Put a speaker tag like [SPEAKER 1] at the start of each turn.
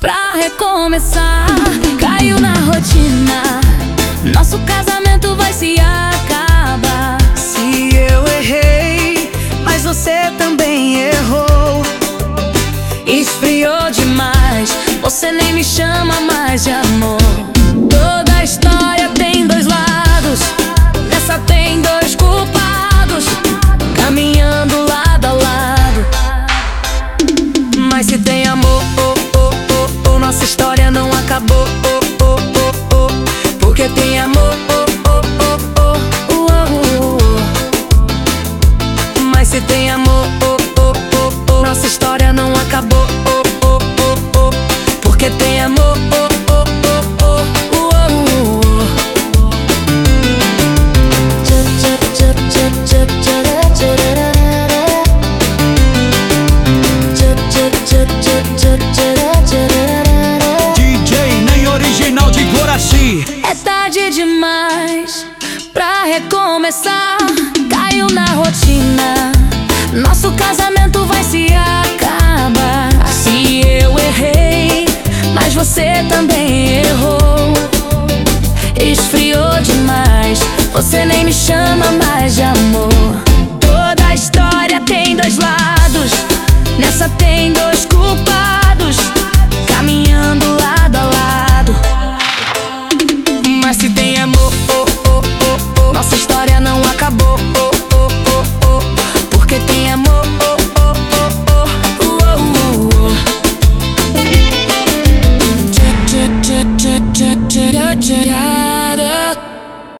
[SPEAKER 1] pra recomeçar. Caiu na rotina, nosso casamento vai se acabar.
[SPEAKER 2] Se eu errei, mas você também errou.
[SPEAKER 1] Esfriou demais, você nem me chama mais de amor. Toda a história tem dois lados, nessa tem dois culpados, caminhando lado a lado.
[SPEAKER 2] Mas se tem amor, nossa história não acabou. Porque tem amor, mas se tem amor, nossa história não acabou. Porque tem amor,
[SPEAKER 3] DJ Ney original de Guaraci.
[SPEAKER 1] É tarde demais pra recomeçar. Caiu na rotina, nosso casamento vai se acabar. Se eu errei, mas você também errou. Esfriou demais, você nem me chama mais de amor. Toda a história tem dois lados, nessa tem dois culpados, caminhando lado a lado.
[SPEAKER 2] mas se tem amor, nossa história não acabou. Porque tem amor,
[SPEAKER 1] Yeah.